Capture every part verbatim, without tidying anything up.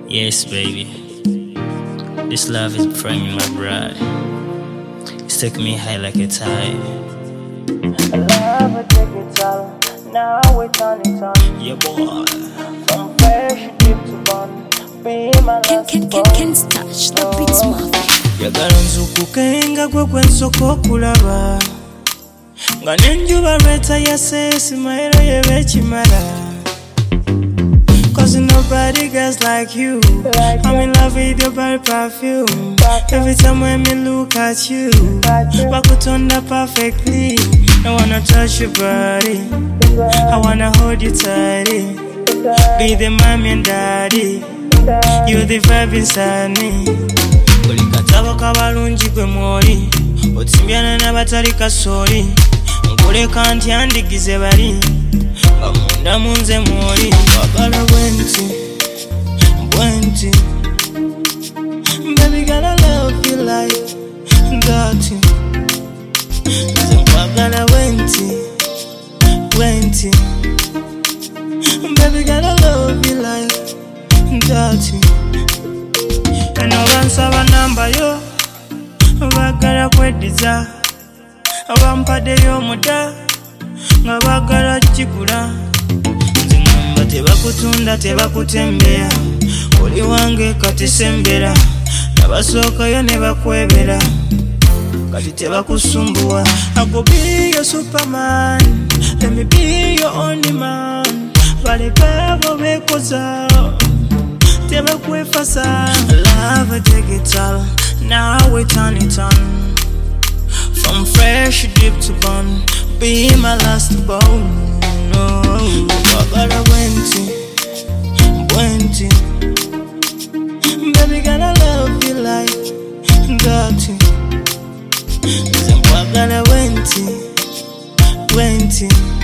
Yes, baby. This love is framing my bride. It's taking me high like a tide. I love it, take it all. Now we turn it on. Yeah, boy. From fresh deep to bone. Be my Can, last can, can, can touch the beats mafia. Yagala nzukukenga gwe gwe nsooka okulaba nga n'enjuba lweta yasesi mayero yebekimala. Cause nobody girls like you. I'm in love with your body perfume. Every time when me look at you, bakutonda perfectly. I wanna touch your body, I wanna hold you tighty. Be the mommy and daddy, you the vibe inside me. Buli katabo kabalungi gwe mwoli, otisimbyana n'abatali kasooli. Nkuleka ntya ndigize bali, nga munda munze mwoli. Wagala bwenti, bwenti, baby girl I love you like that. Nze nkwagala bwenti, bwenti, baby girl I love you like that. Eno bansaba namba yo, bagala kweddiza, abampaddeyo omuda, nga bagala kigula. Nze ngamba tebakutunda tebakutembeya, oli wange kati sembera, nabasookayo ne bakwebera, kati tebakusumbuwa. I go be your superman, let me be your only man. Baleka abo bekoza, tebakwefasa. Love take it all, now we turn it on. From fresh deep to bone, be my last bone. No, wagala bwenti, bwenti, baby girl I love you like that. Nze nkwagala bwenti, bwenti,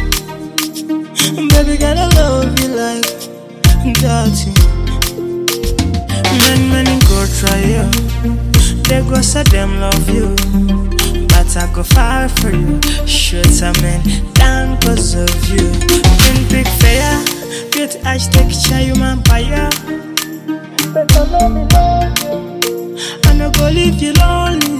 baby girl I love you like that. Men, men go try you, they go say them love you, but I go far for you. Shoot a man down cause of you. In big fair, beauty hashtag share you man fire. Better let me love you. I no go leave you lonely.